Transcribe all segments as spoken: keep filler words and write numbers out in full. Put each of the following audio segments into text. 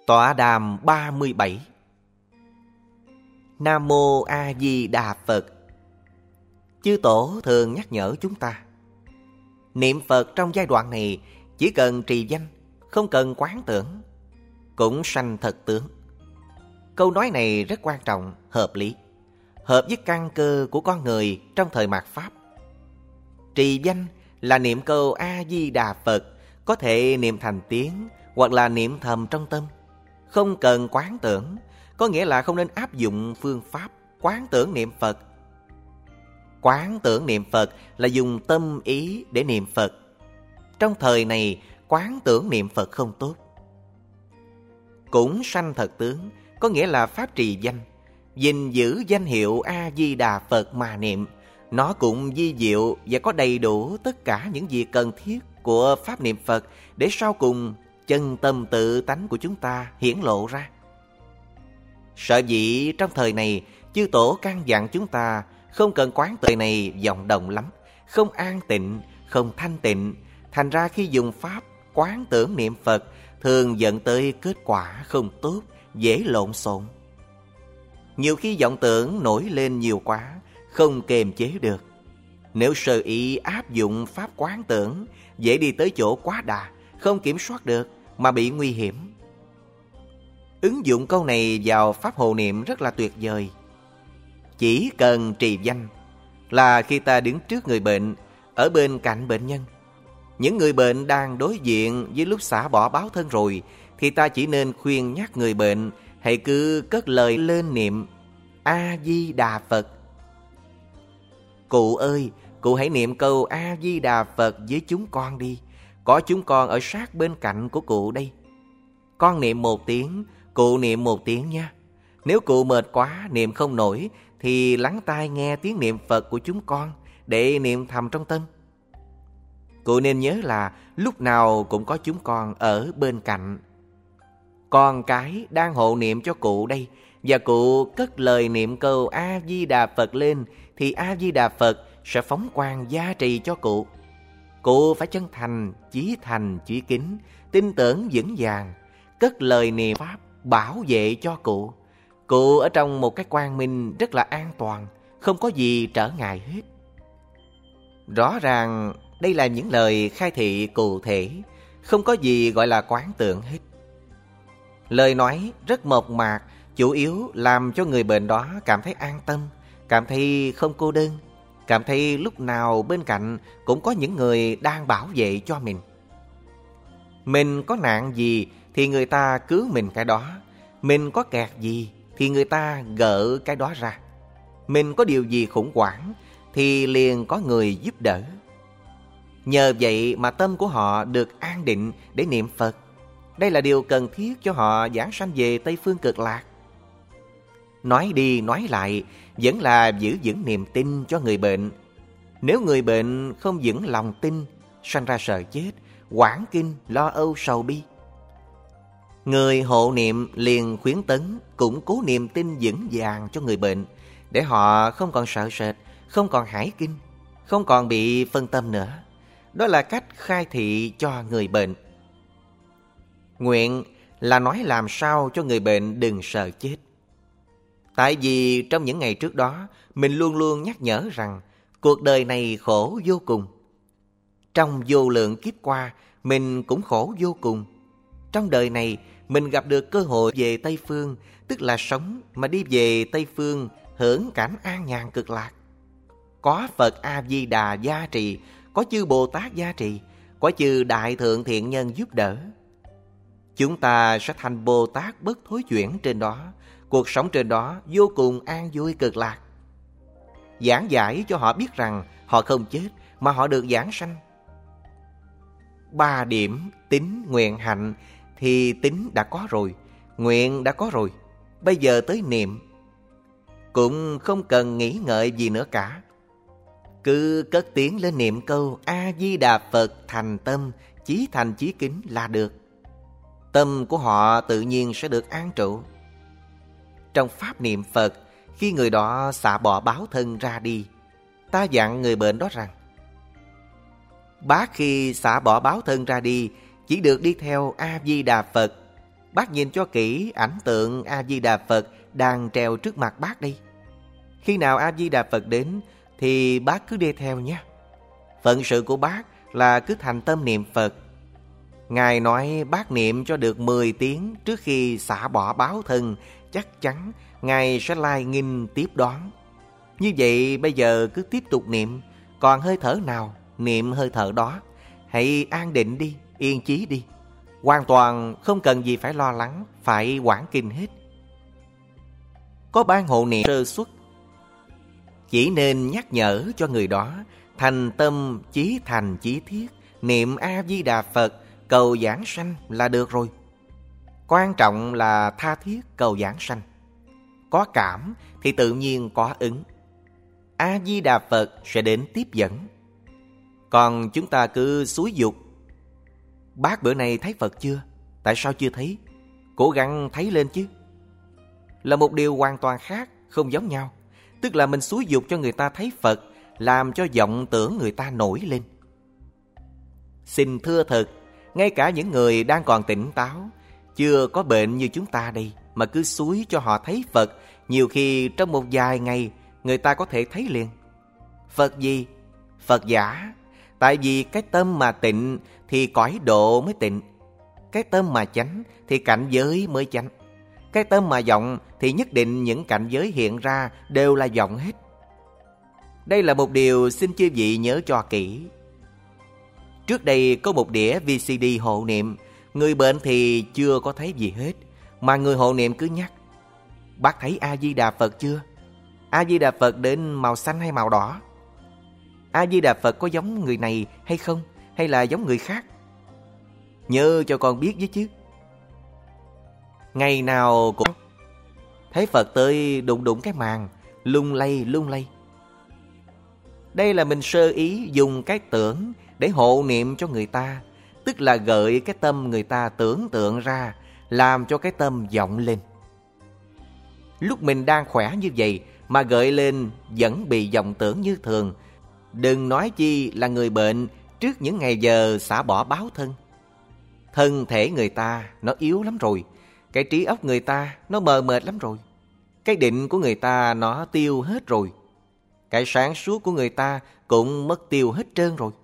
Tọa đàm ba mươi bảy. Nam Mô A Di Đà Phật. Chư Tổ thường nhắc nhở chúng ta, niệm Phật trong giai đoạn này chỉ cần trì danh, không cần quán tưởng, cũng sanh thật tướng. Câu nói này rất quan trọng, hợp lý, hợp với căn cơ của con người trong thời mạt Pháp. Trì danh là niệm câu A Di Đà Phật, có thể niệm thành tiếng hoặc là niệm thầm trong tâm, không cần quán tưởng, có nghĩa là không nên áp dụng phương pháp quán tưởng niệm Phật. Quán tưởng niệm Phật là dùng tâm ý để niệm Phật. Trong thời này, quán tưởng niệm Phật không tốt. Cũng sanh thật tướng, có nghĩa là pháp trì danh, gìn giữ danh hiệu A Di Đà Phật mà niệm. Nó cũng vi diệu và có đầy đủ tất cả những gì cần thiết của pháp niệm Phật, để sau cùng chân tâm tự tánh của chúng ta hiển lộ ra. Sở dĩ trong thời này, chư Tổ căn dặn chúng ta không cần quán tự này vọng động lắm, không an tịnh, không thanh tịnh. Thành ra khi dùng pháp quán tưởng niệm Phật, thường dẫn tới kết quả không tốt, dễ lộn xộn. Nhiều khi vọng tưởng nổi lên nhiều quá, không kềm chế được. Nếu sơ ý áp dụng pháp quán tưởng, dễ đi tới chỗ quá đà, không kiểm soát được mà bị nguy hiểm. Ứng dụng câu này vào pháp hộ niệm rất là tuyệt vời. Chỉ cần trì danh là khi ta đứng trước người bệnh, ở bên cạnh bệnh nhân, những người bệnh đang đối diện với lúc xả bỏ báo thân rồi, thì ta chỉ nên khuyên nhắc người bệnh hãy cứ cất lời lên niệm A Di Đà Phật. Cụ ơi, cụ hãy niệm câu A Di Đà Phật với chúng con đi. Có chúng con ở sát bên cạnh của cụ đây. Con niệm một tiếng, cụ niệm một tiếng nha. Nếu cụ mệt quá, niệm không nổi, thì lắng tai nghe tiếng niệm Phật của chúng con, để niệm thầm trong tâm. Cụ nên nhớ là lúc nào cũng có chúng con ở bên cạnh. Con cái đang hộ niệm cho cụ đây, và cụ cất lời niệm câu A Di Đà Phật lên, thì A Di Đà Phật sẽ phóng quang gia trì cho cụ. Cụ phải chân thành, chí thành, chí kính, tin tưởng vững vàng, cất lời niệm pháp bảo vệ cho cụ. Cụ ở trong một cái quang minh rất là an toàn, không có gì trở ngại hết. Rõ ràng đây là những lời khai thị cụ thể, không có gì gọi là quán tưởng hết. Lời nói rất mộc mạc, chủ yếu làm cho người bệnh đó cảm thấy an tâm, cảm thấy không cô đơn, cảm thấy lúc nào bên cạnh cũng có những người đang bảo vệ cho mình. Mình có nạn gì thì người ta cứu mình cái đó. Mình có kẹt gì thì người ta gỡ cái đó ra. Mình có điều gì khủng hoảng thì liền có người giúp đỡ. Nhờ vậy mà tâm của họ được an định để niệm Phật. Đây là điều cần thiết cho họ giảng sanh về Tây Phương Cực Lạc. Nói đi nói lại vẫn là giữ vững niềm tin cho người bệnh. Nếu người bệnh không vững lòng tin, sanh ra sợ chết, hoảng kinh, lo âu sầu bi. Người hộ niệm liền khuyến tấn, củng cố niềm tin vững vàng cho người bệnh, để họ không còn sợ sệt, không còn hải kinh, không còn bị phân tâm nữa. Đó là cách khai thị cho người bệnh. Nguyện là nói làm sao cho người bệnh đừng sợ chết. Tại vì trong những ngày trước đó, mình luôn luôn nhắc nhở rằng cuộc đời này khổ vô cùng. Trong vô lượng kiếp qua, mình cũng khổ vô cùng. Trong đời này, mình gặp được cơ hội về Tây Phương, tức là sống mà đi về Tây Phương, hưởng cảnh an nhàn cực lạc. Có Phật A-di-đà gia trì, có chư Bồ Tát gia trì, có chư Đại Thượng Thiện Nhân giúp đỡ. Chúng ta sẽ thành Bồ Tát bất thối chuyển trên đó. Cuộc sống trên đó vô cùng an vui cực lạc. Giảng giải cho họ biết rằng họ không chết mà họ được giảng sanh. Ba điểm tín, nguyện, hạnh thì tín đã có rồi, nguyện đã có rồi. Bây giờ tới niệm, cũng không cần nghĩ ngợi gì nữa cả. Cứ cất tiếng lên niệm câu A-di-đà Phật thành tâm, chí thành chí kính là được. Tâm của họ tự nhiên sẽ được an trụ. Trong pháp niệm Phật, khi người đó xả bỏ báo thân ra đi, ta dặn người bệnh đó rằng bác khi xả bỏ báo thân ra đi chỉ được đi theo A-di-đà Phật, Bác nhìn cho kỹ ảnh tượng A-di-đà Phật đang treo trước mặt bác đây. Khi nào A-di-đà Phật đến thì bác cứ đi theo nhé. Phận sự của bác là cứ thành tâm niệm Phật. Ngài nói bác niệm cho được mười tiếng trước khi xả bỏ báo thân, chắc chắn Ngài sẽ lai nghinh tiếp đón. Như vậy bây giờ cứ tiếp tục niệm, còn hơi thở nào, niệm hơi thở đó. Hãy an định đi, yên chí đi. Hoàn toàn không cần gì phải lo lắng, phải quản kinh hết. Có ban hộ niệm sơ xuất, chỉ nên nhắc nhở cho người đó thành tâm chí thành chí thiết, niệm A-di-đà Phật cầu giảng sanh là được rồi. Quan trọng là tha thiết cầu giảng sanh. Có cảm thì tự nhiên có ứng. A-di-đà Phật sẽ đến tiếp dẫn. Còn chúng ta cứ xúi dục. Bác bữa nay thấy Phật chưa? Tại sao chưa thấy? Cố gắng thấy lên chứ. Là một điều hoàn toàn khác, không giống nhau. Tức là mình xúi dục cho người ta thấy Phật, làm cho vọng tưởng người ta nổi lên. Xin thưa thật, ngay cả những người đang còn tỉnh táo, chưa có bệnh như chúng ta đây, mà cứ xúi cho họ thấy Phật, nhiều khi trong một vài ngày người ta có thể thấy liền. Phật gì? Phật giả. Tại vì cái tâm mà tịnh thì cõi độ mới tịnh. Cái tâm mà chánh thì cảnh giới mới chánh. Cái tâm mà vọng thì nhất định những cảnh giới hiện ra đều là vọng hết. Đây là một điều xin chư vị nhớ cho kỹ. Trước đây có một đĩa vê xê đê hộ niệm, người bệnh thì chưa có thấy gì hết, mà người hộ niệm cứ nhắc: bác thấy A-di-đà Phật chưa? A-di-đà Phật đến màu xanh hay màu đỏ? A-di-đà Phật có giống người này hay không? Hay là giống người khác? Nhớ cho con biết với chứ. Ngày nào cũng thấy Phật tới đụng đụng cái màn, lung lay lung lay. Đây là mình sơ ý dùng cái tưởng để hộ niệm cho người ta, tức là gợi cái tâm người ta tưởng tượng ra, làm cho cái tâm vọng lên. Lúc mình đang khỏe như vậy mà gợi lên vẫn bị vọng tưởng như thường, đừng nói chi là người bệnh trước những ngày giờ xả bỏ báo thân. Thân thể người ta nó yếu lắm rồi, cái trí óc người ta nó mờ mệt lắm rồi, cái định của người ta nó tiêu hết rồi, cái sáng suốt của người ta cũng mất tiêu hết trơn rồi.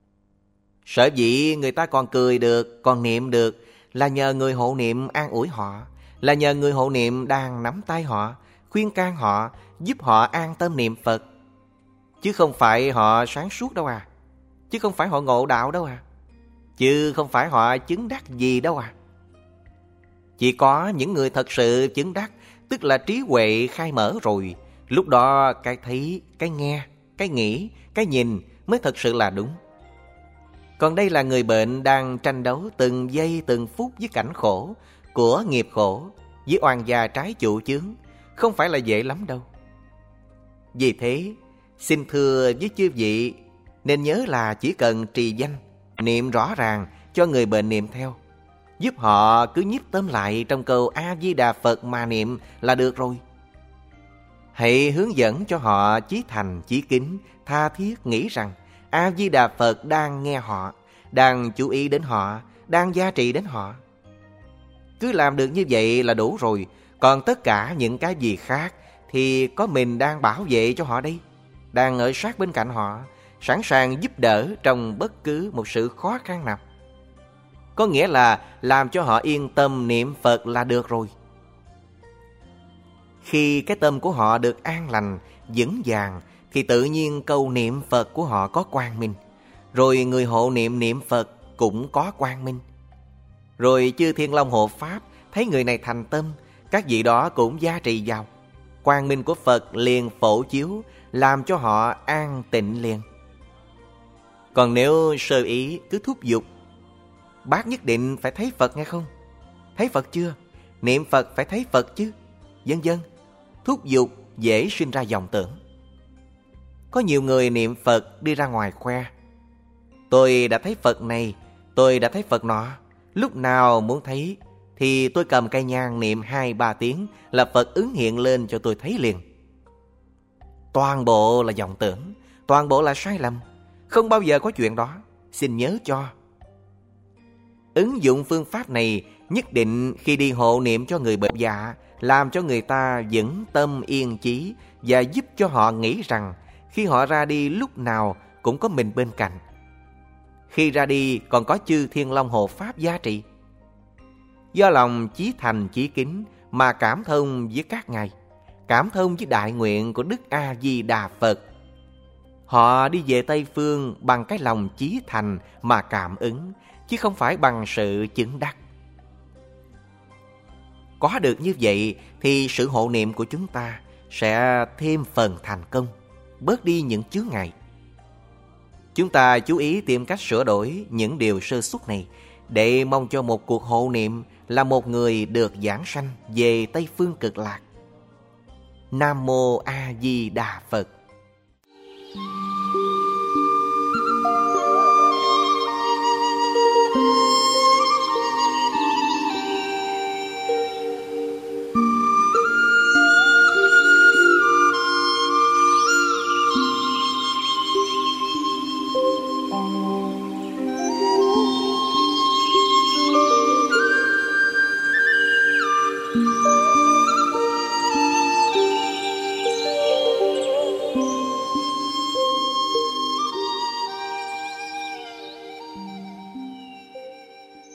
Sở dĩ người ta còn cười được, còn niệm được là nhờ người hộ niệm an ủi họ, là nhờ người hộ niệm đang nắm tay họ, khuyên can họ, giúp họ an tâm niệm Phật. Chứ không phải họ sáng suốt đâu à, chứ không phải họ ngộ đạo đâu à, chứ không phải họ chứng đắc gì đâu à. Chỉ có những người thật sự chứng đắc, tức là trí huệ khai mở rồi, lúc đó cái thấy, cái nghe, cái nghĩ, cái nhìn mới thật sự là đúng. Còn đây là người bệnh đang tranh đấu từng giây từng phút với cảnh khổ, của nghiệp khổ, với oan gia trái chủ chướng, không phải là dễ lắm đâu. Vì thế, xin thưa với chư vị, nên nhớ là chỉ cần trì danh, niệm rõ ràng cho người bệnh niệm theo, giúp họ cứ nhiếp tâm lại trong câu A-di-đà Phật mà niệm là được rồi. Hãy hướng dẫn cho họ chí thành, chí kính, tha thiết nghĩ rằng A-di-đà Phật đang nghe họ, đang chú ý đến họ, đang gia trị đến họ. Cứ làm được như vậy là đủ rồi. Còn tất cả những cái gì khác thì có mình đang bảo vệ cho họ đây, đang ở sát bên cạnh họ, sẵn sàng giúp đỡ trong bất cứ một sự khó khăn nào. Có nghĩa là làm cho họ yên tâm niệm Phật là được rồi. Khi cái tâm của họ được an lành, vững vàng, thì tự nhiên câu niệm Phật của họ có quang minh. Rồi người hộ niệm niệm Phật cũng có quang minh. Rồi chư Thiên Long hộ Pháp thấy người này thành tâm, các vị đó cũng gia trì vào. Quang minh của Phật liền phổ chiếu, làm cho họ an tịnh liền. Còn nếu sơ ý cứ thúc giục, bác nhất định phải thấy Phật nghe không? Thấy Phật chưa? Niệm Phật phải thấy Phật chứ? Vân vân. Thúc giục dễ sinh ra vọng tưởng. Có nhiều người niệm Phật đi ra ngoài khoe: tôi đã thấy Phật này, tôi đã thấy Phật nọ. Lúc nào muốn thấy thì tôi cầm cây nhang niệm hai ba tiếng là Phật ứng hiện lên cho tôi thấy liền. Toàn bộ là vọng tưởng, toàn bộ là sai lầm. Không bao giờ có chuyện đó. Xin nhớ cho. Ứng dụng phương pháp này nhất định khi đi hộ niệm cho người bệnh dạ, làm cho người ta vững tâm yên chí và giúp cho họ nghĩ rằng khi họ ra đi lúc nào cũng có mình bên cạnh. Khi ra đi còn có chư Thiên Long hộ pháp gia trị. Do lòng chí thành chí kính mà cảm thông với các ngài, cảm thông với đại nguyện của Đức A Di Đà Phật. Họ đi về Tây Phương bằng cái lòng chí thành mà cảm ứng, chứ không phải bằng sự chứng đắc. Có được như vậy thì sự hộ niệm của chúng ta sẽ thêm phần thành công, bớt đi những chướng ngại. Chúng ta chú ý tìm cách sửa đổi những điều sơ suất này để mong cho một cuộc hộ niệm là một người được giảng sanh về Tây Phương Cực Lạc. Nam Mô A Di Đà Phật.